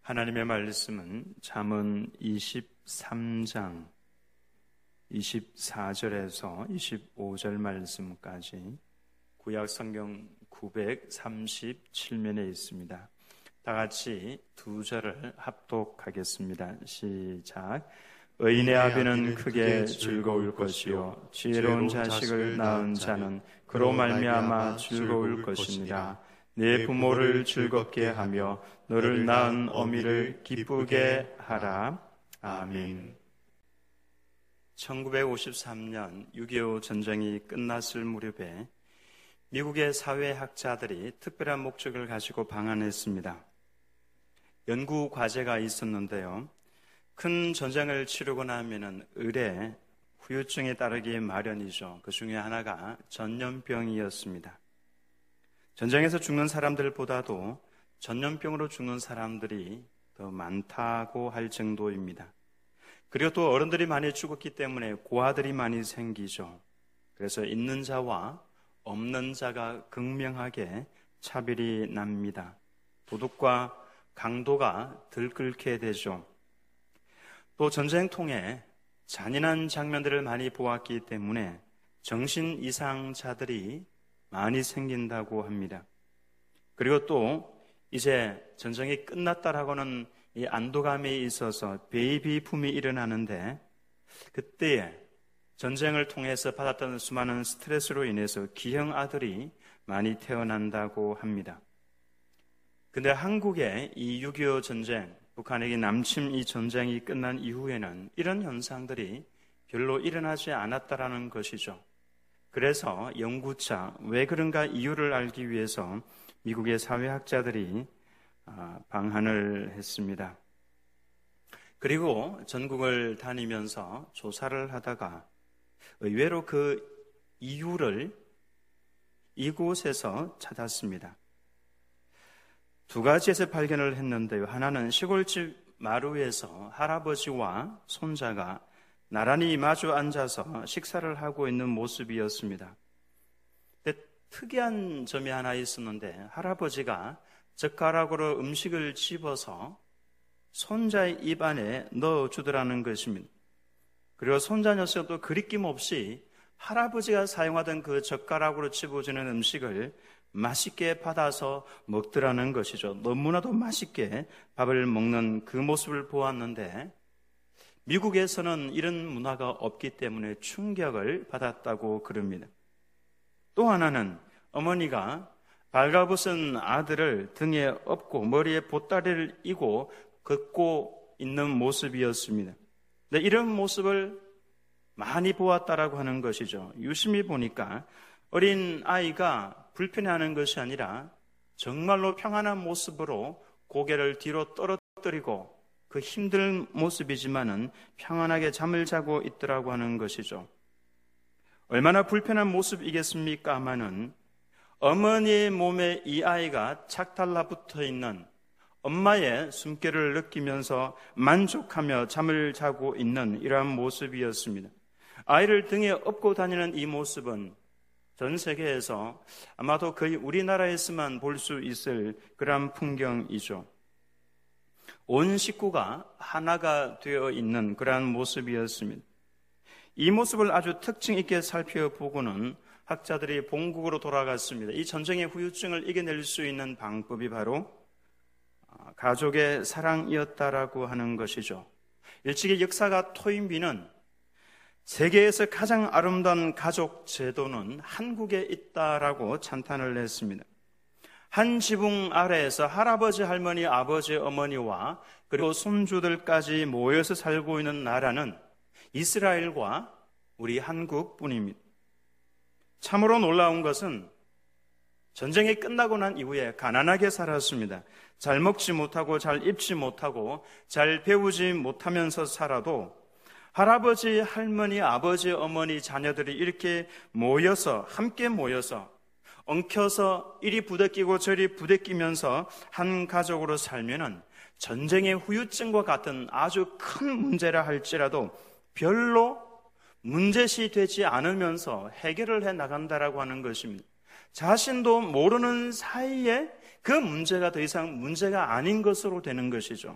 하나님의 말씀은 잠언 23장 24절에서 25절 말씀까지 구약 성경 937면에 있습니다. 다 같이 두 절을 합독하겠습니다. 시작. 의인의 아비는 크게 즐거울 것이요 지혜로운 자식을 낳은 자는 그로 말미암아 즐거울 것이니라. 네 부모를 즐겁게 하며 너를 낳은 어미를 기쁘게 하라. 아멘. 1953년 6.25 전쟁이 끝났을 무렵에 미국의 사회학자들이 특별한 목적을 가지고 방한했습니다. 연구 과제가 있었는데요. 큰 전쟁을 치르고 나면은 을에 후유증이 따르기 마련이죠. 그 중에 하나가 전염병이었습니다. 전쟁에서 죽는 사람들보다도 전염병으로 죽는 사람들이 더 많다고 할 정도입니다. 그리고 또 어른들이 많이 죽었기 때문에 고아들이 많이 생기죠. 그래서 있는 자와 없는 자가 극명하게 차별이 납니다. 도덕과 강도가 들끓게 되죠. 또 전쟁통에 잔인한 장면들을 많이 보았기 때문에 정신 이상자들이 많이 생긴다고 합니다. 그리고 또 이제 전쟁이 끝났다라고는 이 안도감이 있어서 베이비붐이 일어나는데 그때에 전쟁을 통해서 받았던 수많은 스트레스로 인해서 기형 아들이 많이 태어난다고 합니다. 근데 한국의 이 6.25 전쟁, 북한에게 남침 이 전쟁이 끝난 이후에는 이런 현상들이 별로 일어나지 않았다라는 것이죠. 그래서 연구차 왜 그런가 이유를 알기 위해서 미국의 사회학자들이 방한을 했습니다. 그리고 전국을 다니면서 조사를 하다가 의외로 그 이유를 이곳에서 찾았습니다. 두 가지에서 발견을 했는데요. 하나는 시골집 마루에서 할아버지와 손자가 나란히 마주 앉아서 식사를 하고 있는 모습이었습니다. 근데 특이한 점이 하나 있었는데 할아버지가 젓가락으로 음식을 집어서 손자의 입 안에 넣어주더라는 것입니다. 그리고 손자 녀석도 그리낌 없이 할아버지가 사용하던 그 젓가락으로 집어주는 음식을 맛있게 받아서 먹더라는 것이죠. 너무나도 맛있게 밥을 먹는 그 모습을 보았는데 미국에서는 이런 문화가 없기 때문에 충격을 받았다고 그럽니다. 또 하나는 어머니가 발가벗은 아들을 등에 업고 머리에 보따리를 이고 걷고 있는 모습이었습니다. 네, 이런 모습을 많이 보았다라고 하는 것이죠. 유심히 보니까 어린 아이가 불편해하는 것이 아니라 정말로 평안한 모습으로 고개를 뒤로 떨어뜨리고 그 힘든 모습이지만은 평안하게 잠을 자고 있더라고 하는 것이죠. 얼마나 불편한 모습이겠습니까? 하면은 어머니의 몸에 이 아이가 착 달라붙어 있는 엄마의 숨결을 느끼면서 만족하며 잠을 자고 있는 이러한 모습이었습니다. 아이를 등에 업고 다니는 이 모습은 전 세계에서 아마도 거의 우리나라에서만 볼 수 있을 그러한 풍경이죠. 온 식구가 하나가 되어 있는 그러한 모습이었습니다. 이 모습을 아주 특징 있게 살펴보고는 학자들이 본국으로 돌아갔습니다. 이 전쟁의 후유증을 이겨낼 수 있는 방법이 바로 가족의 사랑이었다라고 하는 것이죠. 일찍이 역사가 토인비는 세계에서 가장 아름다운 가족 제도는 한국에 있다라고 찬탄을 했습니다. 한 지붕 아래에서 할아버지, 할머니, 아버지, 어머니와 그리고 손주들까지 모여서 살고 있는 나라는 이스라엘과 우리 한국뿐입니다. 참으로 놀라운 것은 전쟁이 끝나고 난 이후에 가난하게 살았습니다. 잘 먹지 못하고 잘 입지 못하고 잘 배우지 못하면서 살아도 할아버지, 할머니, 아버지, 어머니, 자녀들이 이렇게 모여서 함께 모여서 엉켜서 이리 부대끼고 저리 부대끼면서 한 가족으로 살면은 전쟁의 후유증과 같은 아주 큰 문제라 할지라도 별로 문제시 되지 않으면서 해결을 해 나간다라고 하는 것입니다. 자신도 모르는 사이에 그 문제가 더 이상 문제가 아닌 것으로 되는 것이죠.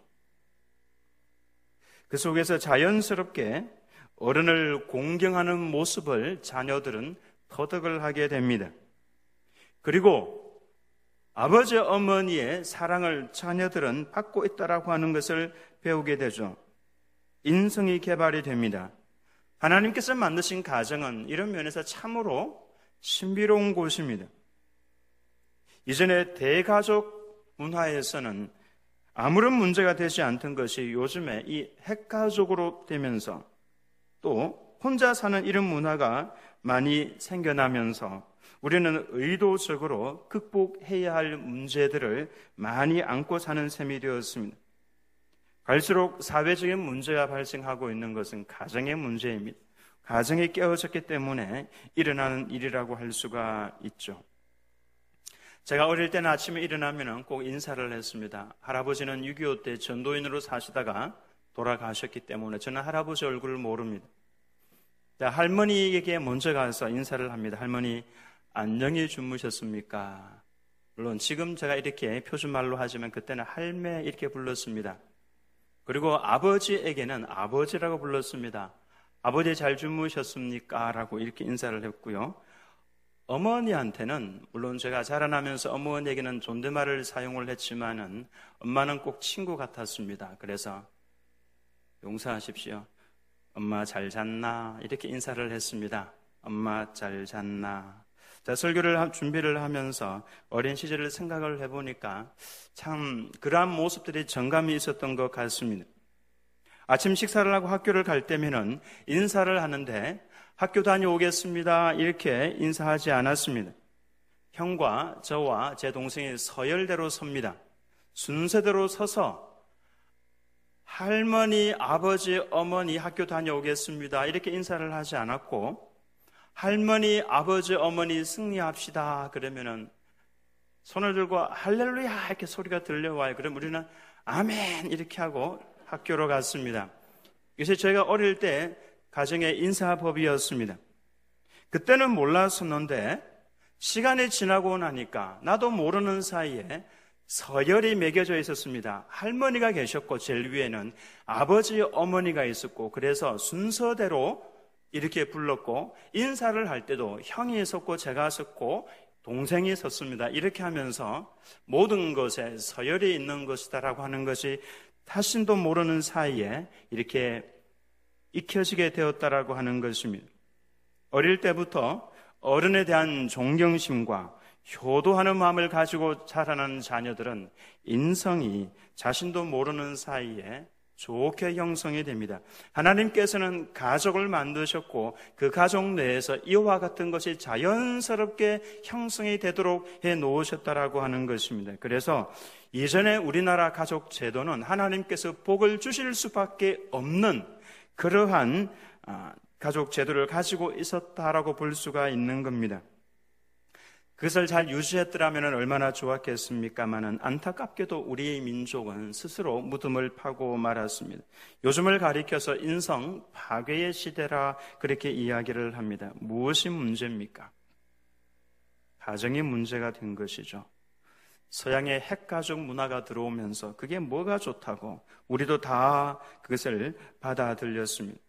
그 속에서 자연스럽게 어른을 공경하는 모습을 자녀들은 터득을 하게 됩니다. 그리고 아버지, 어머니의 사랑을 자녀들은 받고 있다라고 하는 것을 배우게 되죠. 인성이 개발이 됩니다. 하나님께서 만드신 가정은 이런 면에서 참으로 신비로운 곳입니다. 이전에 대가족 문화에서는 아무런 문제가 되지 않던 것이 요즘에 이 핵가족으로 되면서 또 혼자 사는 이런 문화가 많이 생겨나면서 우리는 의도적으로 극복해야 할 문제들을 많이 안고 사는 셈이 되었습니다. 갈수록 사회적인 문제가 발생하고 있는 것은 가정의 문제입니다. 가정이 깨어졌기 때문에 일어나는 일이라고 할 수가 있죠. 제가 어릴 때는 아침에 일어나면 꼭 인사를 했습니다. 할아버지는 6.25 때 전도인으로 사시다가 돌아가셨기 때문에 저는 할아버지 얼굴을 모릅니다. 할머니에게 먼저 가서 인사를 합니다. 할머니, 안녕히 주무셨습니까? 물론 지금 제가 이렇게 표준말로 하지만 그때는 할매 이렇게 불렀습니다. 그리고 아버지에게는 아버지라고 불렀습니다. 아버지 잘 주무셨습니까? 라고 이렇게 인사를 했고요. 어머니한테는 물론 제가 자라나면서 어머니에게는 존댓말을 사용을 했지만은 엄마는 꼭 친구 같았습니다. 그래서 용서하십시오. 엄마 잘 잤나? 이렇게 인사를 했습니다. 엄마 잘 잤나? 자, 설교를 준비를 하면서 어린 시절을 생각을 해보니까 참 그러한 모습들이 정감이 있었던 것 같습니다. 아침 식사를 하고 학교를 갈 때면은 인사를 하는데 학교 다녀오겠습니다 이렇게 인사하지 않았습니다. 형과 저와 제 동생이 서열대로 섭니다. 순서대로 서서 할머니, 아버지, 어머니 학교 다녀오겠습니다 이렇게 인사를 하지 않았고 할머니, 아버지, 어머니 승리합시다 그러면은 손을 들고 할렐루야 이렇게 소리가 들려와요. 그럼 우리는 아멘 이렇게 하고 학교로 갔습니다. 이것이 저희가 어릴 때 가정의 인사법이었습니다. 그때는 몰랐었는데 시간이 지나고 나니까 나도 모르는 사이에 서열이 매겨져 있었습니다. 할머니가 계셨고 제일 위에는 아버지, 어머니가 있었고 그래서 순서대로 이렇게 불렀고 인사를 할 때도 형이 섰고 제가 섰고 동생이 섰습니다. 이렇게 하면서 모든 것에 서열이 있는 것이다라고 하는 것이 타신도 모르는 사이에 이렇게 익혀지게 되었다라고 하는 것입니다. 어릴 때부터 어른에 대한 존경심과 효도하는 마음을 가지고 자라는 자녀들은 인성이 자신도 모르는 사이에 좋게 형성이 됩니다. 하나님께서는 가족을 만드셨고 그 가족 내에서 이와 같은 것이 자연스럽게 형성이 되도록 해 놓으셨다라고 하는 것입니다. 그래서 이전에 우리나라 가족 제도는 하나님께서 복을 주실 수밖에 없는 그러한 가족 제도를 가지고 있었다라고 볼 수가 있는 겁니다. 그것을 잘 유지했더라면 얼마나 좋았겠습니까마는 안타깝게도 우리 민족은 스스로 무덤을 파고 말았습니다. 요즘을 가리켜서 인성 파괴의 시대라 그렇게 이야기를 합니다. 무엇이 문제입니까? 가정이 문제가 된 것이죠. 서양의 핵가족 문화가 들어오면서 그게 뭐가 좋다고 우리도 다 그것을 받아들였습니다.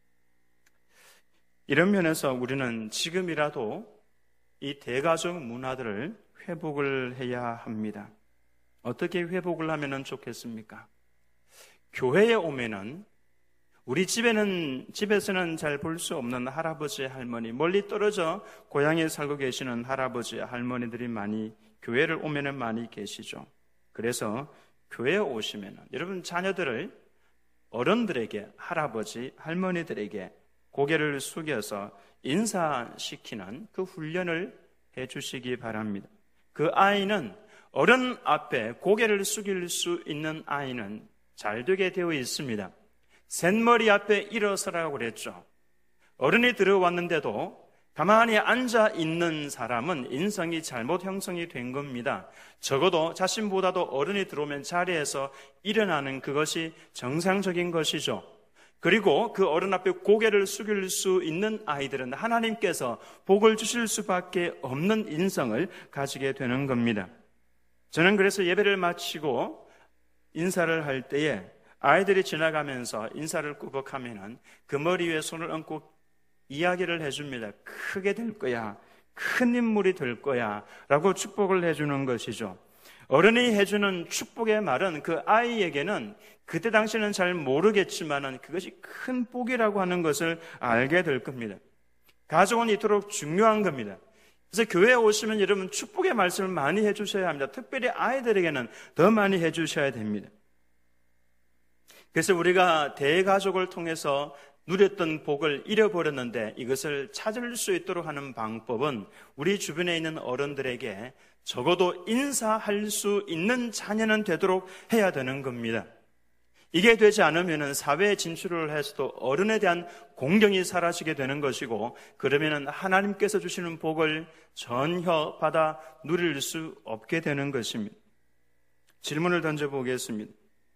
이런 면에서 우리는 지금이라도 이 대가족 문화들을 회복을 해야 합니다. 어떻게 회복을 하면 좋겠습니까? 교회에 오면은 우리 집에서는 잘 볼 수 없는 할아버지, 할머니, 멀리 떨어져 고향에 살고 계시는 할아버지, 할머니들이 많이 교회를 오면은 많이 계시죠. 그래서 교회에 오시면은 여러분 자녀들을 어른들에게, 할아버지, 할머니들에게 고개를 숙여서 인사시키는 그 훈련을 해주시기 바랍니다. 그 아이는 어른 앞에 고개를 숙일 수 있는 아이는 잘 되게 되어 있습니다. 샌머리 앞에 일어서라고 그랬죠. 어른이 들어왔는데도 가만히 앉아 있는 사람은 인성이 잘못 형성이 된 겁니다. 적어도 자신보다도 어른이 들어오면 자리에서 일어나는 그것이 정상적인 것이죠. 그리고 그 어른 앞에 고개를 숙일 수 있는 아이들은 하나님께서 복을 주실 수밖에 없는 인성을 가지게 되는 겁니다. 저는 그래서 예배를 마치고 인사를 할 때에 아이들이 지나가면서 인사를 꾸벅하면은 그 머리 위에 손을 얹고 이야기를 해줍니다. 크게 될 거야, 큰 인물이 될 거야 라고 축복을 해주는 것이죠. 어른이 해주는 축복의 말은 그 아이에게는 그때 당시는 잘 모르겠지만은 그것이 큰 복이라고 하는 것을 알게 될 겁니다. 가족은 이토록 중요한 겁니다. 그래서 교회에 오시면 여러분 축복의 말씀을 많이 해주셔야 합니다. 특별히 아이들에게는 더 많이 해주셔야 됩니다. 그래서 우리가 대가족을 통해서 누렸던 복을 잃어버렸는데 이것을 찾을 수 있도록 하는 방법은 우리 주변에 있는 어른들에게 적어도 인사할 수 있는 자녀는 되도록 해야 되는 겁니다. 이게 되지 않으면 사회에 진출을 해서도 어른에 대한 공경이 사라지게 되는 것이고, 그러면 하나님께서 주시는 복을 전혀 받아 누릴 수 없게 되는 것입니다. 질문을 던져보겠습니다.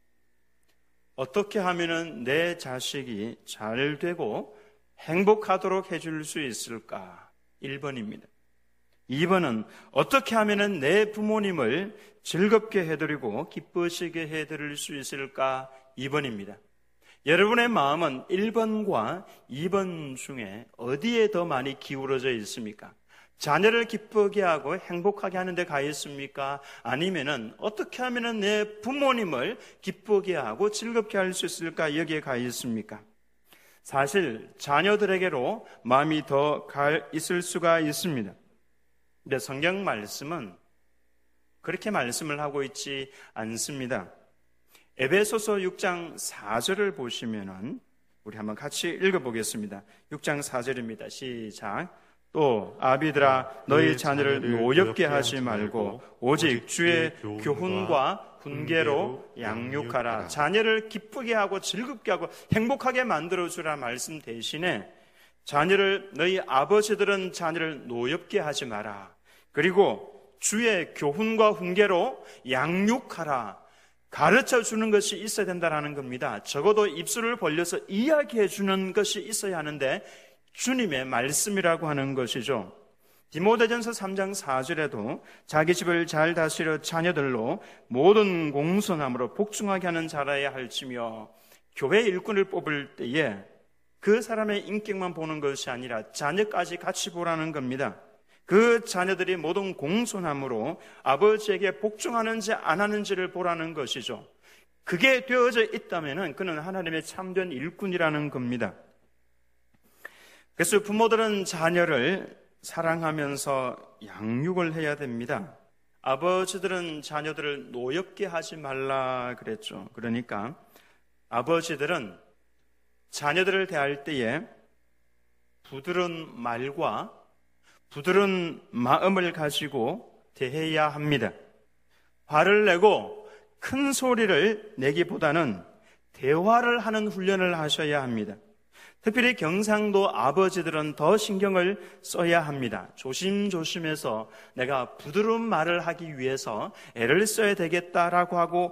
어떻게 하면 내 자식이 잘 되고 행복하도록 해줄 수 있을까? 1번입니다. 2번은 어떻게 하면 내 부모님을 즐겁게 해드리고 기쁘시게 해드릴 수 있을까? 2번입니다. 여러분의 마음은 1번과 2번 중에 어디에 더 많이 기울어져 있습니까? 자녀를 기쁘게 하고 행복하게 하는 데 가 있습니까? 아니면은 어떻게 하면 내 부모님을 기쁘게 하고 즐겁게 할 수 있을까? 여기에 가 있습니까? 사실 자녀들에게로 마음이 더 가 있을 수가 있습니다. 근데 성경 말씀은 그렇게 말씀을 하고 있지 않습니다. 에베소서 6장 4절을 보시면은 우리 한번 같이 읽어보겠습니다. 6장 4절입니다. 시작. 또 아비들아 너희 자녀를 노엽게 하지 말고 오직 주의 교훈과 훈계로 양육하라. 자녀를 기쁘게 하고 즐겁게 하고 행복하게 만들어주라 말씀 대신에 자녀를 너희 아버지들은 자녀를 노엽게 하지 마라. 그리고 주의 교훈과 훈계로 양육하라. 가르쳐 주는 것이 있어야 된다는 겁니다. 적어도 입술을 벌려서 이야기해 주는 것이 있어야 하는데 주님의 말씀이라고 하는 것이죠. 디모데전서 3장 4절에도 자기 집을 잘 다스려 자녀들로 모든 공손함으로 복종하게 하는 자라야 할지며, 교회 일꾼을 뽑을 때에 그 사람의 인격만 보는 것이 아니라 자녀까지 같이 보라는 겁니다. 그 자녀들이 모든 공손함으로 아버지에게 복종하는지 안 하는지를 보라는 것이죠. 그게 되어져 있다면 그는 하나님의 참된 일꾼이라는 겁니다. 그래서 부모들은 자녀를 사랑하면서 양육을 해야 됩니다. 아버지들은 자녀들을 노엽게 하지 말라 그랬죠. 그러니까 아버지들은 자녀들을 대할 때에 부드러운 말과 부드러운 마음을 가지고 대해야 합니다. 화를 내고 큰 소리를 내기보다는 대화를 하는 훈련을 하셔야 합니다. 특별히 경상도 아버지들은 더 신경을 써야 합니다. 조심조심해서 내가 부드러운 말을 하기 위해서 애를 써야 되겠다라고 하고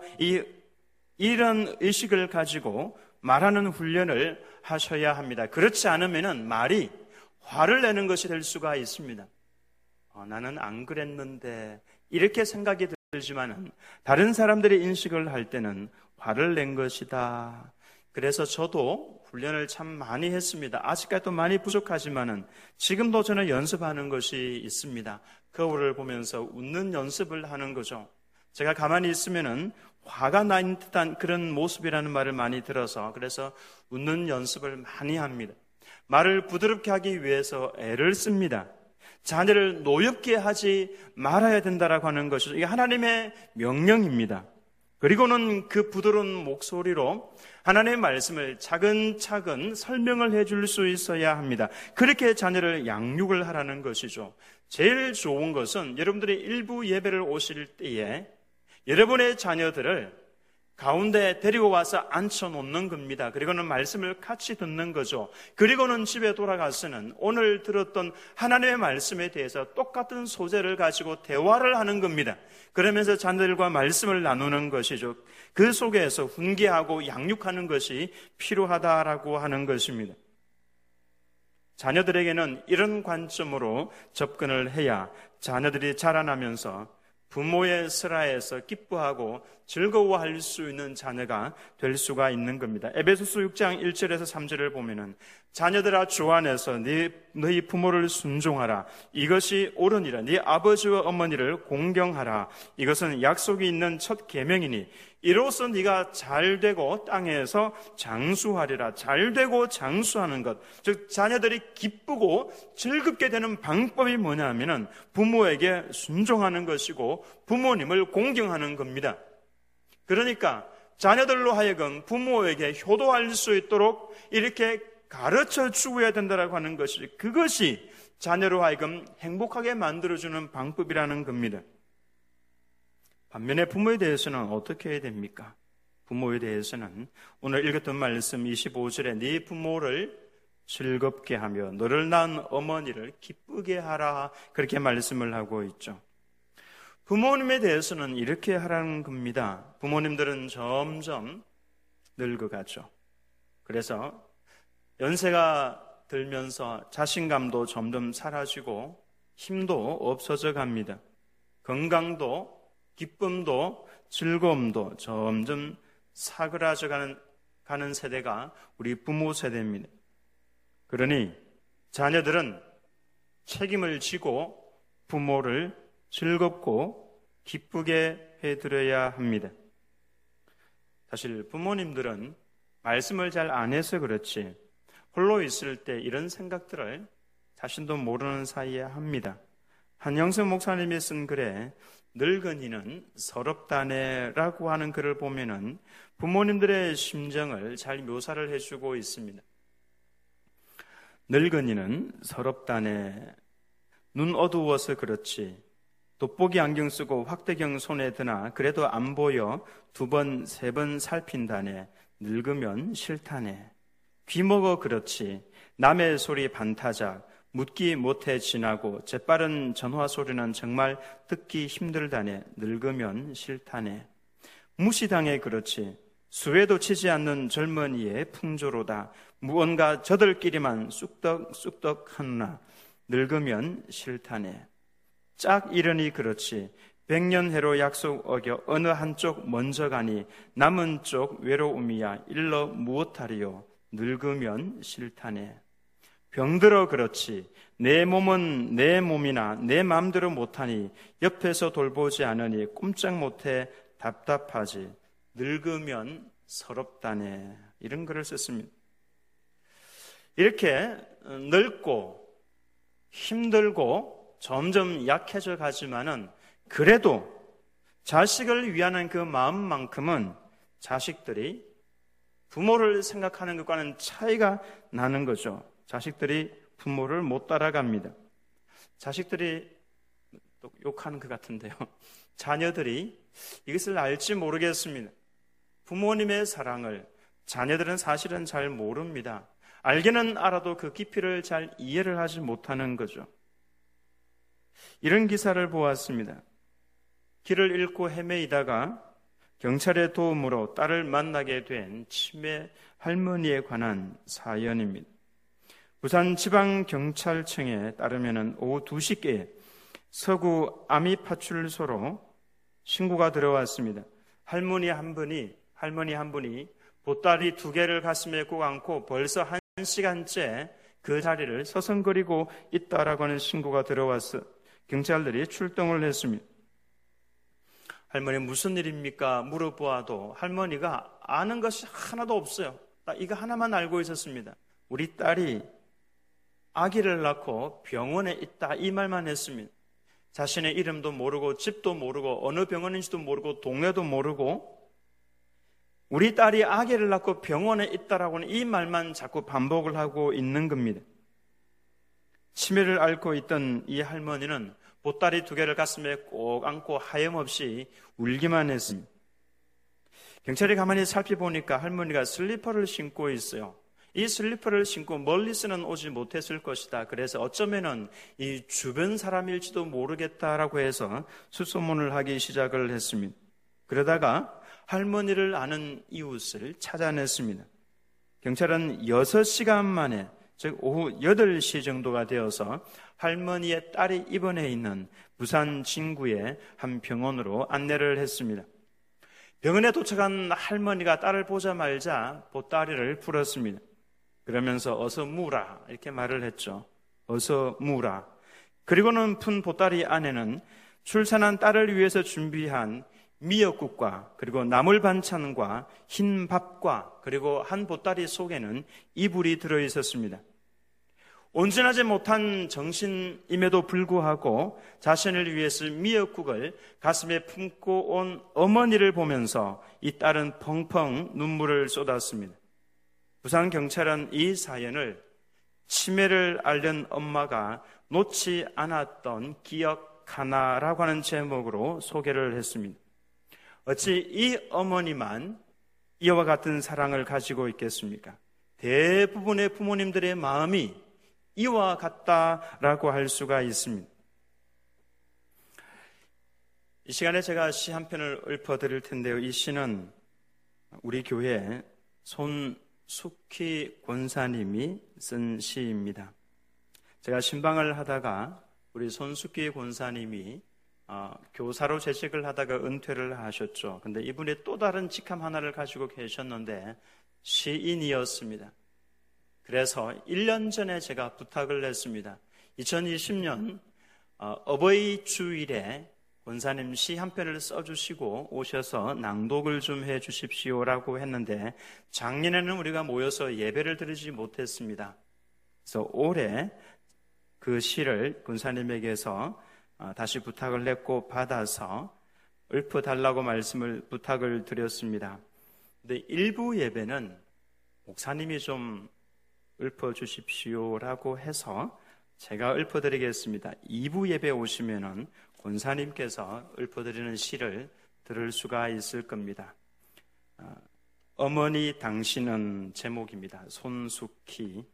이런 의식을 가지고 말하는 훈련을 하셔야 합니다. 그렇지 않으면 말이 화를 내는 것이 될 수가 있습니다. 나는 안 그랬는데 이렇게 생각이 들지만 다른 사람들이 인식을 할 때는 화를 낸 것이다. 그래서 저도 훈련을 참 많이 했습니다. 아직까지도 많이 부족하지만은 지금도 저는 연습하는 것이 있습니다. 거울을 보면서 웃는 연습을 하는 거죠. 제가 가만히 있으면은 화가 난 듯한 그런 모습이라는 말을 많이 들어서 그래서 웃는 연습을 많이 합니다. 말을 부드럽게 하기 위해서 애를 씁니다. 자녀를 노엽게 하지 말아야 된다라고 하는 것이죠. 이게 하나님의 명령입니다. 그리고는 그 부드러운 목소리로 하나님의 말씀을 차근차근 설명을 해줄 수 있어야 합니다. 그렇게 자녀를 양육을 하라는 것이죠. 제일 좋은 것은 여러분들이 일부 예배를 오실 때에 여러분의 자녀들을 가운데 데리고 와서 앉혀놓는 겁니다. 그리고는 말씀을 같이 듣는 거죠. 그리고는 집에 돌아가서는 오늘 들었던 하나님의 말씀에 대해서 똑같은 소재를 가지고 대화를 하는 겁니다. 그러면서 자녀들과 말씀을 나누는 것이죠. 그 속에서 훈계하고 양육하는 것이 필요하다라고 하는 것입니다. 자녀들에게는 이런 관점으로 접근을 해야 자녀들이 자라나면서 부모의 슬하에서 기뻐하고 즐거워할 수 있는 자녀가 될 수가 있는 겁니다. 에베소서 6장 1절에서 3절을 보면은 자녀들아 주 안에서 너희 부모를 순종하라. 이것이 옳으니라. 네 아버지와 어머니를 공경하라. 이것은 약속이 있는 첫 계명이니 이로써 네가 잘되고 땅에서 장수하리라. 잘되고 장수하는 것, 즉 자녀들이 기쁘고 즐겁게 되는 방법이 뭐냐 하면은 부모에게 순종하는 것이고 부모님을 공경하는 겁니다. 그러니까 자녀들로 하여금 부모에게 효도할 수 있도록 이렇게 가르쳐 주어야 된다라고 하는 것이, 그것이 자녀로 하여금 행복하게 만들어주는 방법이라는 겁니다. 반면에 부모에 대해서는 어떻게 해야 됩니까? 부모에 대해서는 오늘 읽었던 말씀 25절에 네 부모를 즐겁게 하며 너를 낳은 어머니를 기쁘게 하라, 그렇게 말씀을 하고 있죠. 부모님에 대해서는 이렇게 하라는 겁니다. 부모님들은 점점 늙어가죠. 그래서 연세가 들면서 자신감도 점점 사라지고 힘도 없어져 갑니다. 건강도 기쁨도 즐거움도 점점 사그라져 가는 세대가 우리 부모 세대입니다. 그러니 자녀들은 책임을 지고 부모를 즐겁고 기쁘게 해드려야 합니다. 사실 부모님들은 말씀을 잘 안 해서 그렇지 홀로 있을 때 이런 생각들을 자신도 모르는 사이에 합니다. 한영석 목사님이 쓴 글에 늙은이는 서럽다네라고 하는 글을 보면은 부모님들의 심정을 잘 묘사를 해주고 있습니다. 늙은이는 서럽다네. 눈 어두워서 그렇지. 돋보기 안경 쓰고 확대경 손에 드나 그래도 안 보여 2번, 3번 살핀다네. 늙으면 싫다네. 귀먹어 그렇지. 남의 소리 반타작. 묻기 못해 지나고 재빠른 전화 소리는 정말 듣기 힘들다네. 늙으면 싫다네. 무시당해 그렇지. 수에도 치지 않는 젊은이의 풍조로다. 무언가 저들끼리만 쑥덕쑥덕 하느나 늙으면 싫다네. 짝 이르니 그렇지. 100년 해로 약속 어겨 어느 한쪽 먼저 가니 남은 쪽 외로움이야. 일러 무엇하리요. 늙으면 싫다네. 병들어 그렇지. 내 몸은 내 몸이나 내 마음대로 못하니 옆에서 돌보지 않으니 꼼짝 못해 답답하지. 늙으면 서럽다네. 이런 글을 썼습니다. 이렇게 늙고 힘들고 점점 약해져 가지만은 그래도 자식을 위하는 그 마음만큼은 자식들이 부모를 생각하는 것과는 차이가 나는 거죠. 자식들이 부모를 못 따라갑니다. 자식들이 또 욕하는 것 같은데요. 자녀들이 이것을 알지 모르겠습니다. 부모님의 사랑을 자녀들은 사실은 잘 모릅니다. 알기는 알아도 그 깊이를 잘 이해를 하지 못하는 거죠. 이런 기사를 보았습니다. 길을 잃고 헤매이다가 경찰의 도움으로 딸을 만나게 된 치매 할머니에 관한 사연입니다. 부산지방경찰청에 따르면 오후 2시께 서구 아미파출소로 신고가 들어왔습니다. 할머니 한 분이 보따리 2개를 가슴에 꼭 안고 벌써 1시간째 그 자리를 서성거리고 있다라고 하는 신고가 들어와서 경찰들이 출동을 했습니다. 할머니 무슨 일입니까? 물어보아도 할머니가 아는 것이 하나도 없어요. 딱 이거 하나만 알고 있었습니다. 우리 딸이 아기를 낳고 병원에 있다, 이 말만 했습니다. 자신의 이름도 모르고 집도 모르고 어느 병원인지도 모르고 동네도 모르고 우리 딸이 아기를 낳고 병원에 있다라고는 이 말만 자꾸 반복을 하고 있는 겁니다. 치매를 앓고 있던 이 할머니는 보따리 2개를 가슴에 꼭 안고 하염없이 울기만 했습니다. 경찰이 가만히 살펴보니까 할머니가 슬리퍼를 신고 있어요. 이 슬리퍼를 신고 멀리서는 오지 못했을 것이다. 그래서 어쩌면은 이 주변 사람일지도 모르겠다라고 해서 수소문을 하기 시작을 했습니다. 그러다가 할머니를 아는 이웃을 찾아냈습니다. 경찰은 6시간 만에 즉 오후 8시 정도가 되어서 할머니의 딸이 입원해 있는 부산 진구의 한 병원으로 안내를 했습니다. 병원에 도착한 할머니가 딸을 보자마자 보따리를 풀었습니다. 그러면서 어서 무라 이렇게 말을 했죠. 어서 무라. 그리고는 푼 보따리 안에는 출산한 딸을 위해서 준비한 미역국과 그리고 나물 반찬과 흰 밥과 그리고 한 보따리 속에는 이불이 들어있었습니다. 온전하지 못한 정신임에도 불구하고 자신을 위해서 미역국을 가슴에 품고 온 어머니를 보면서 이 딸은 펑펑 눈물을 쏟았습니다. 부산경찰은 이 사연을 치매를 앓는 엄마가 놓지 않았던 기억 하나라고 하는 제목으로 소개를 했습니다. 어찌 이 어머니만 이와 같은 사랑을 가지고 있겠습니까? 대부분의 부모님들의 마음이 이와 같다라고 할 수가 있습니다. 이 시간에 제가 시 한 편을 읊어드릴 텐데요. 이 시는 우리 교회 손숙희 권사님이 쓴 시입니다. 제가 신방을 하다가 우리 손숙희 권사님이 교사로 재직을 하다가 은퇴를 하셨죠. 근데 이분이 또 다른 직함 하나를 가지고 계셨는데 시인이었습니다. 그래서 1년 전에 제가 부탁을 했습니다. 2020년 어버이 주일에 권사님 시 한 편을 써주시고 오셔서 낭독을 좀 해주십시오라고 했는데 작년에는 우리가 모여서 예배를 드리지 못했습니다. 그래서 올해 그 시를 권사님에게서 다시 부탁을 했고 받아서 읊어달라고 부탁을 드렸습니다. 근데 일부 예배는 목사님이 좀 읊어주십시오라고 해서 제가 읊어드리겠습니다. 2부 예배 오시면은 권사님께서 읊어드리는 시를 들을 수가 있을 겁니다. 어머니 당신은 제목입니다. 손숙희.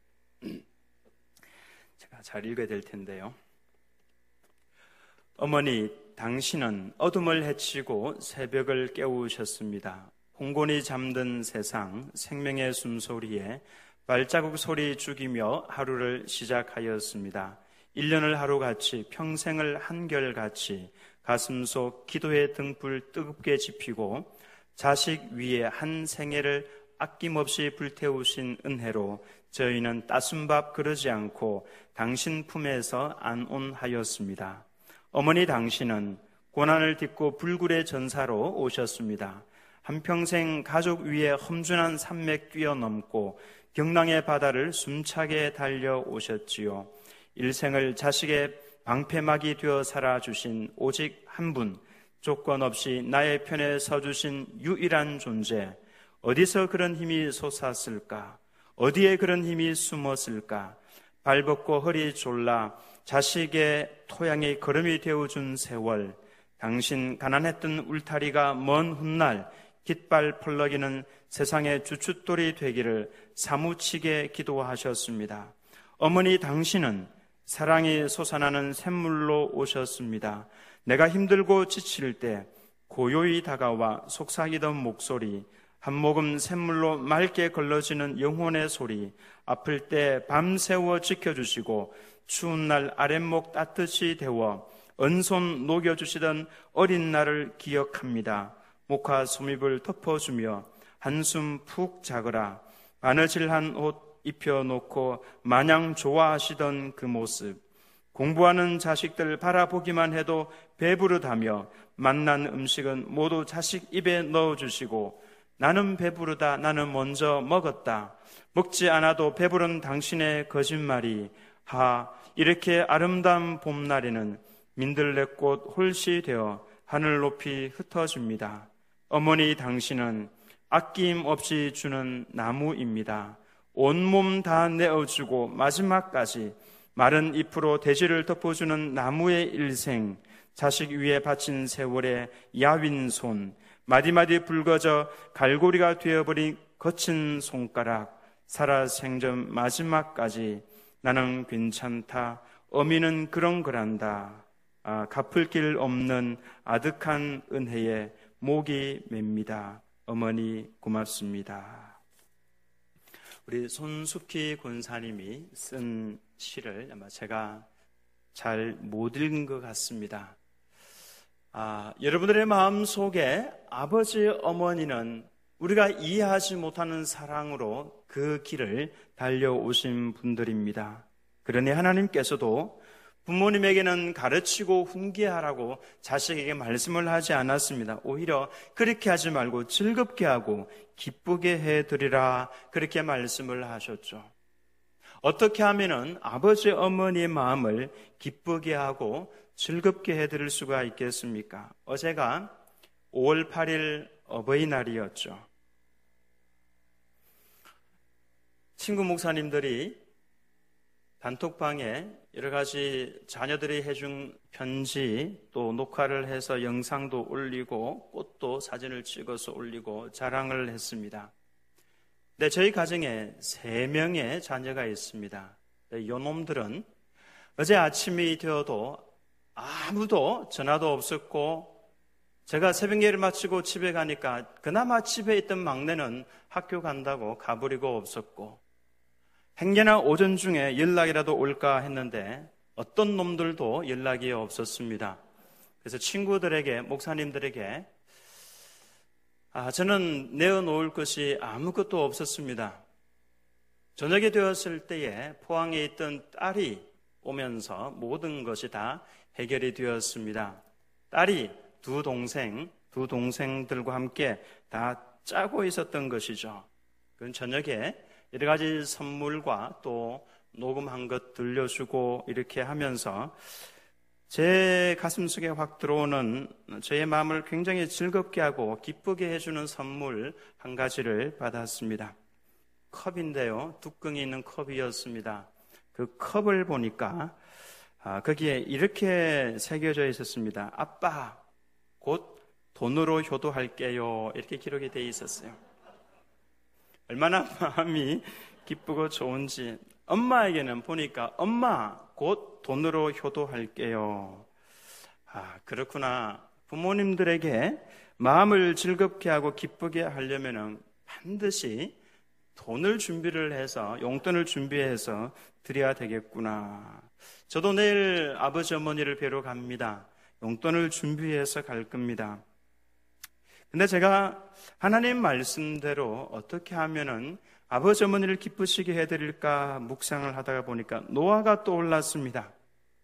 제가 잘 읽어야 될 텐데요. 어머니 당신은 어둠을 헤치고 새벽을 깨우셨습니다. 홍곤이 잠든 세상 생명의 숨소리에 발자국 소리 죽이며 하루를 시작하였습니다. 1년을 하루같이 평생을 한결같이 가슴속 기도의 등불 뜨겁게 지피고 자식 위에 한 생애를 아낌없이 불태우신 은혜로 저희는 따순 밥 그러지 않고 당신 품에서 안온하였습니다. 어머니 당신은 고난을 딛고 불굴의 전사로 오셨습니다. 한평생 가족 위에 험준한 산맥 뛰어넘고 경랑의 바다를 숨차게 달려오셨지요. 일생을 자식의 방패막이 되어 살아주신 오직 한 분, 조건 없이 나의 편에 서주신 유일한 존재, 어디서 그런 힘이 솟았을까? 어디에 그런 힘이 숨었을까? 발벗고 허리 졸라 자식의 토양의 걸음이 되어준 세월, 당신 가난했던 울타리가 먼 훗날 깃발 펄럭이는 세상의 주춧돌이 되기를 사무치게 기도하셨습니다. 어머니 당신은 사랑이 솟아나는 샘물로 오셨습니다. 내가 힘들고 지칠 때 고요히 다가와 속삭이던 목소리, 한 모금 샘물로 맑게 걸러지는 영혼의 소리, 아플 때 밤새워 지켜주시고 추운 날 아랫목 따뜻이 데워 은손 녹여주시던 어린 날을 기억합니다. 목화 소밉을 덮어주며 한숨 푹 자거라 바느질한 옷 입혀놓고 마냥 좋아하시던 그 모습, 공부하는 자식들 바라보기만 해도 배부르다며 만난 음식은 모두 자식 입에 넣어주시고 나는 배부르다, 나는 먼저 먹었다, 먹지 않아도 배부른 당신의 거짓말이 이렇게 아름다운 봄날에는 민들레꽃 홀씨 되어 하늘 높이 흩어집니다. 어머니 당신은 아낌없이 주는 나무입니다. 온몸 다 내어주고 마지막까지 마른 잎으로 대지를 덮어주는 나무의 일생, 자식 위에 바친 세월의 야윈 손, 마디마디 붉어져 갈고리가 되어버린 거친 손가락, 살아생전 마지막까지 나는 괜찮다, 어미는 그런 거란다, 갚을 길 없는 아득한 은혜에 목이 맵니다. 어머니 고맙습니다. 우리 손숙희 권사님이 쓴 시를 아마 제가 잘 못 읽은 것 같습니다. 여러분들의 마음 속에 아버지, 어머니는 우리가 이해하지 못하는 사랑으로 그 길을 달려오신 분들입니다. 그러니 하나님께서도 부모님에게는 가르치고 훈계하라고 자식에게 말씀을 하지 않았습니다. 오히려 그렇게 하지 말고 즐겁게 하고 기쁘게 해드리라, 그렇게 말씀을 하셨죠. 어떻게 하면은 아버지, 어머니의 마음을 기쁘게 하고 즐겁게 해드릴 수가 있겠습니까? 어제가 5월 8일 어버이날이었죠. 친구 목사님들이 단톡방에 여러 가지 자녀들이 해준 편지, 또 녹화를 해서 영상도 올리고 꽃도 사진을 찍어서 올리고 자랑을 했습니다. 네, 저희 가정에 3명의 자녀가 있습니다. 네, 요놈들은 어제 아침이 되어도 아무도 전화도 없었고, 제가 새벽 예를 마치고 집에 가니까 그나마 집에 있던 막내는 학교 간다고 가버리고 없었고, 행여나 오전 중에 연락이라도 올까 했는데 어떤 놈들도 연락이 없었습니다. 그래서 친구들에게, 목사님들에게 저는 내어놓을 것이 아무것도 없었습니다. 저녁이 되었을 때에 포항에 있던 딸이 오면서 모든 것이 다 해결이 되었습니다. 딸이 두 동생들과 함께 다 짜고 있었던 것이죠. 그건 저녁에 여러 가지 선물과 또 녹음한 것 들려주고 이렇게 하면서 제 가슴속에 확 들어오는, 저의 마음을 굉장히 즐겁게 하고 기쁘게 해주는 선물 한 가지를 받았습니다. 컵인데요, 뚜껑이 있는 컵이었습니다. 그 컵을 보니까 거기에 이렇게 새겨져 있었습니다. 아빠, 곧 돈으로 효도할게요, 이렇게 기록이 되어 있었어요. 얼마나 마음이 기쁘고 좋은지. 엄마에게는 보니까 엄마, 곧 돈으로 효도할게요. 그렇구나. 부모님들에게 마음을 즐겁게 하고 기쁘게 하려면 반드시 돈을 준비를 해서, 용돈을 준비해서 드려야 되겠구나. 저도 내일 아버지, 어머니를 뵈러 갑니다. 용돈을 준비해서 갈 겁니다. 근데 제가 하나님 말씀대로 어떻게 하면은 아버지, 어머니를 기쁘시게 해드릴까 묵상을 하다가 보니까 노아가 떠올랐습니다.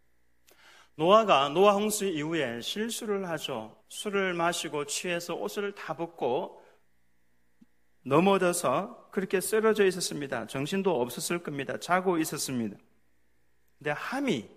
노아 홍수 이후에 실수를 하죠. 술을 마시고 취해서 옷을 다 벗고 넘어져서 그렇게 쓰러져 있었습니다. 정신도 없었을 겁니다. 자고 있었습니다. 근데 함이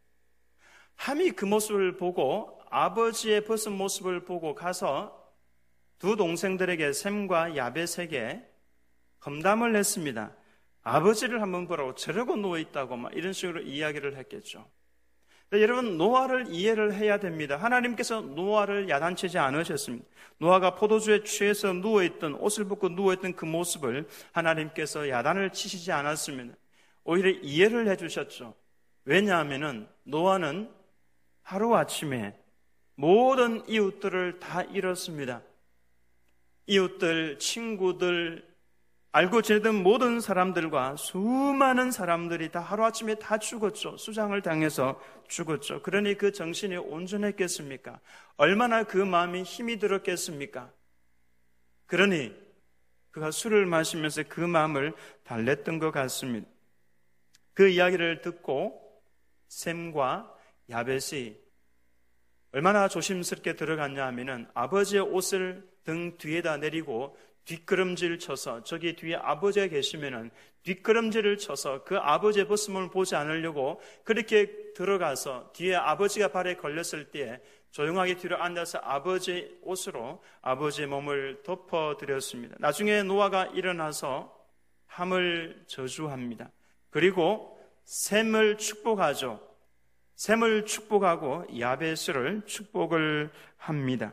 그 모습을 보고, 아버지의 벗은 모습을 보고 가서 두 동생들에게, 셈과 야벳에게 험담을 했습니다. 아버지를 한번 보라고, 저러고 누워있다고 막 이런 식으로 이야기를 했겠죠. 여러분, 노아를 이해를 해야 됩니다. 하나님께서 노아를 야단치지 않으셨습니다. 노아가 포도주에 취해서 누워있던, 옷을 벗고 누워있던 그 모습을 하나님께서 야단을 치시지 않았습니다. 오히려 이해를 해주셨죠. 왜냐하면 노아는 하루아침에 모든 이웃들을 다 잃었습니다. 이웃들, 친구들, 알고 지내던 모든 사람들과 수많은 사람들이 다 하루아침에 다 죽었죠. 수장을 당해서 죽었죠. 그러니 그 정신이 온전했겠습니까? 얼마나 그 마음이 힘이 들었겠습니까? 그러니 그가 술을 마시면서 그 마음을 달랬던 것 같습니다. 그 이야기를 듣고 셈과 야벳이 얼마나 조심스럽게 들어갔냐 하면은 아버지의 옷을 등 뒤에다 내리고 뒷걸음질 쳐서, 저기 뒤에 아버지가 계시면은 뒷걸음질을 쳐서 그 아버지의 벗음을 보지 않으려고 그렇게 들어가서 뒤에 아버지가 발에 걸렸을 때 조용하게 뒤로 앉아서 아버지의 옷으로 아버지의 몸을 덮어드렸습니다. 나중에 노아가 일어나서 함을 저주합니다. 그리고 셈을 축복하죠. 셈을 축복하고 야벳을 축복을 합니다.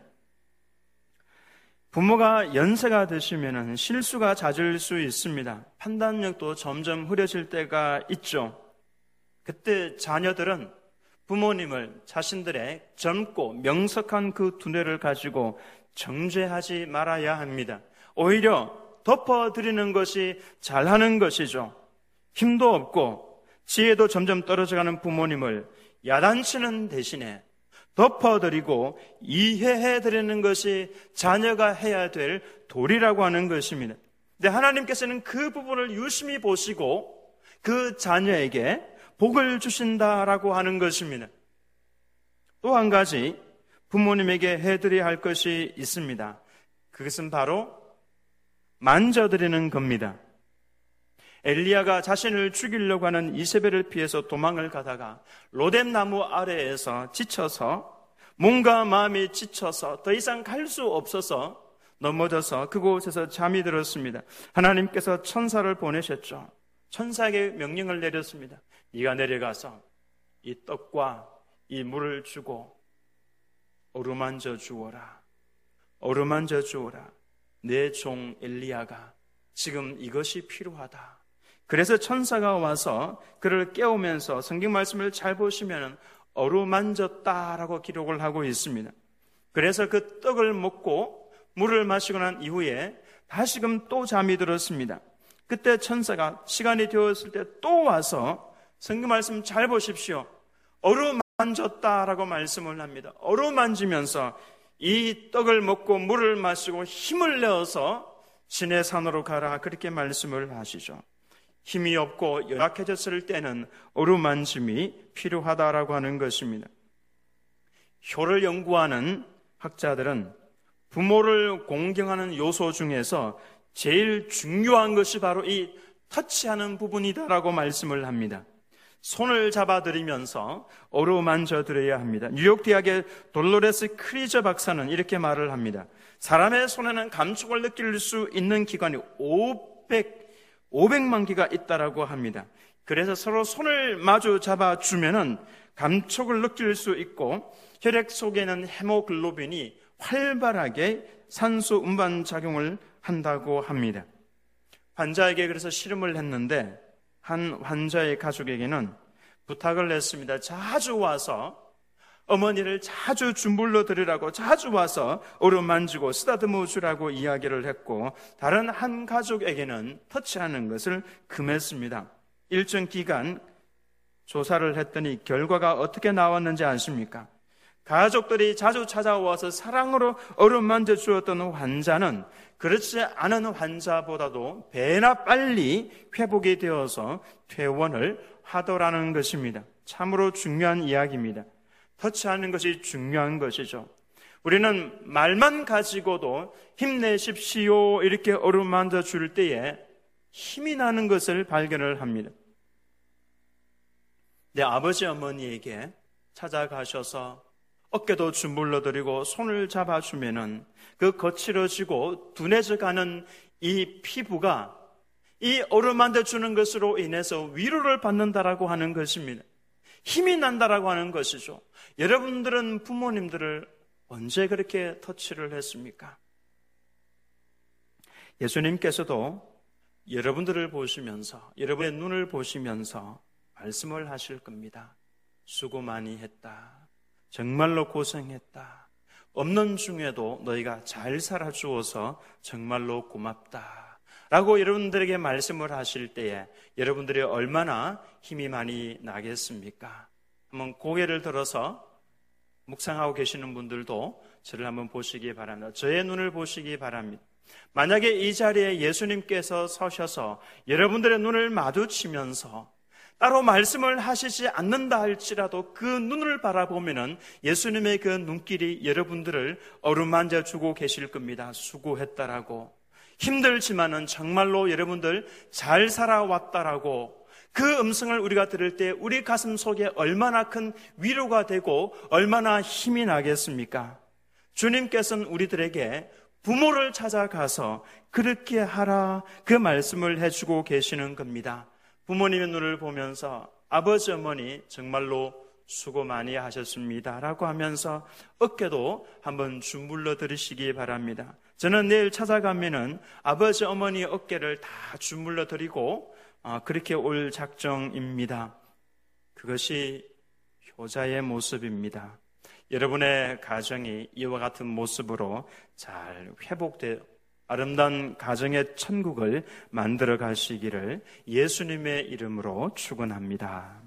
부모가 연세가 드시면 실수가 잦을 수 있습니다. 판단력도 점점 흐려질 때가 있죠. 그때 자녀들은 부모님을 자신들의 젊고 명석한 그 두뇌를 가지고 정죄하지 말아야 합니다. 오히려 덮어드리는 것이 잘하는 것이죠. 힘도 없고 지혜도 점점 떨어져가는 부모님을 야단치는 대신에 덮어드리고 이해해드리는 것이 자녀가 해야 될 도리라고 하는 것입니다. 근데 하나님께서는 그 부분을 유심히 보시고 그 자녀에게 복을 주신다라고 하는 것입니다. 또 한 가지 부모님에게 해드려야 할 것이 있습니다. 그것은 바로 만져드리는 겁니다. 엘리야가 자신을 죽이려고 하는 이세벨을 피해서 도망을 가다가 로뎀나무 아래에서 지쳐서 몸과 마음이 지쳐서 더 이상 갈 수 없어서 넘어져서 그곳에서 잠이 들었습니다. 하나님께서 천사를 보내셨죠. 천사에게 명령을 내렸습니다. 네가 내려가서 이 떡과 이 물을 주고 어루만져 주어라. 어루만져 주어라. 내 종 엘리야가 지금 이것이 필요하다. 그래서 천사가 와서 그를 깨우면서 성경 말씀을 잘 보시면 어루만졌다라고 기록을 하고 있습니다. 그래서 그 떡을 먹고 물을 마시고 난 이후에 다시금 또 잠이 들었습니다. 그때 천사가 시간이 되었을 때 또 와서 성경 말씀 잘 보십시오. 어루만졌다라고 말씀을 합니다. 어루만지면서 이 떡을 먹고 물을 마시고 힘을 내어서 시내 산으로 가라, 그렇게 말씀을 하시죠. 힘이 없고 연약해졌을 때는 어루만짐이 필요하다라고 하는 것입니다. 효를 연구하는 학자들은 부모를 공경하는 요소 중에서 제일 중요한 것이 바로 이 터치하는 부분이다라고 말씀을 합니다. 손을 잡아드리면서 어루만져드려야 합니다. 뉴욕 대학의 돌로레스 크리저 박사는 이렇게 말을 합니다. 사람의 손에는 감촉을 느낄 수 있는 기관이 500만 개가 있다라고 합니다. 그래서 서로 손을 마주 잡아주면은 감촉을 느낄 수 있고 혈액 속에는 헤모글로빈이 활발하게 산소 운반 작용을 한다고 합니다. 환자에게 그래서 실험을 했는데 한 환자의 가족에게는 부탁을 했습니다. 자주 와서 어머니를 자주 주물러 드리라고, 자주 와서 어루만지고 쓰다듬어 주라고 이야기를 했고, 다른 한 가족에게는 터치하는 것을 금했습니다. 일정 기간 조사를 했더니 결과가 어떻게 나왔는지 아십니까? 가족들이 자주 찾아와서 사랑으로 어루만져 주었던 환자는 그렇지 않은 환자보다도 배나 빨리 회복이 되어서 퇴원을 하더라는 것입니다. 참으로 중요한 이야기입니다. 터치하는 것이 중요한 것이죠. 우리는 말만 가지고도 힘내십시오 이렇게 어루만져 줄 때에 힘이 나는 것을 발견을 합니다. 내 아버지 어머니에게 찾아가셔서 어깨도 주물러드리고 손을 잡아주면은 그 거칠어지고 둔해져가는 이 피부가 이 어루만져 주는 것으로 인해서 위로를 받는다라고 하는 것입니다. 힘이 난다라고 하는 것이죠. 여러분들은 부모님들을 언제 그렇게 터치를 했습니까? 예수님께서도 여러분들을 보시면서, 여러분의 눈을 보시면서 말씀을 하실 겁니다. 수고 많이 했다. 정말로 고생했다. 없는 중에도 너희가 잘 살아주어서 정말로 고맙다. 라고 여러분들에게 말씀을 하실 때에 여러분들이 얼마나 힘이 많이 나겠습니까? 한번 고개를 들어서 묵상하고 계시는 분들도 저를 한번 보시기 바랍니다. 저의 눈을 보시기 바랍니다. 만약에 이 자리에 예수님께서 서셔서 여러분들의 눈을 마주치면서 따로 말씀을 하시지 않는다 할지라도 그 눈을 바라보면은 예수님의 그 눈길이 여러분들을 어루만져 주고 계실 겁니다. 수고했다라고. 힘들지만은 정말로 여러분들 잘 살아왔다라고. 그 음성을 우리가 들을 때 우리 가슴 속에 얼마나 큰 위로가 되고 얼마나 힘이 나겠습니까? 주님께서는 우리들에게 부모를 찾아가서 그렇게 하라, 그 말씀을 해주고 계시는 겁니다. 부모님의 눈을 보면서 아버지 어머니 정말로 수고 많이 하셨습니다 라고 하면서 어깨도 한번 주물러 드리시기 바랍니다. 저는 내일 찾아가면은 아버지 어머니 어깨를 다 주물러 드리고 그렇게 올 작정입니다. 그것이 효자의 모습입니다. 여러분의 가정이 이와 같은 모습으로 잘 회복되어 아름다운 가정의 천국을 만들어 가시기를 예수님의 이름으로 축원합니다.